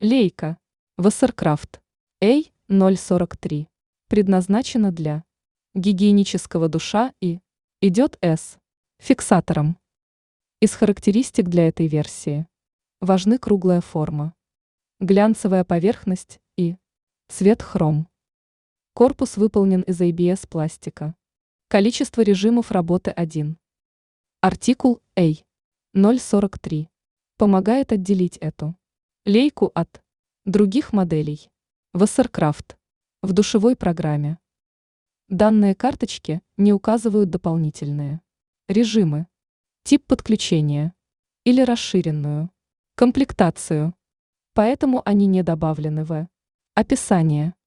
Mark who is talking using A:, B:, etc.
A: Лейка Wasserkraft A043 предназначена для гигиенического душа и идет с фиксатором. Из характеристик для этой версии важны круглая форма, глянцевая поверхность и цвет хром. Корпус выполнен из ABS пластика. Количество режимов работы 1. Артикул A043 помогает отделить эту лейку от других моделей Wasserkraft в душевой программе. Данные карточки не указывают дополнительные режимы, тип подключения или расширенную комплектацию, поэтому они не добавлены в описание.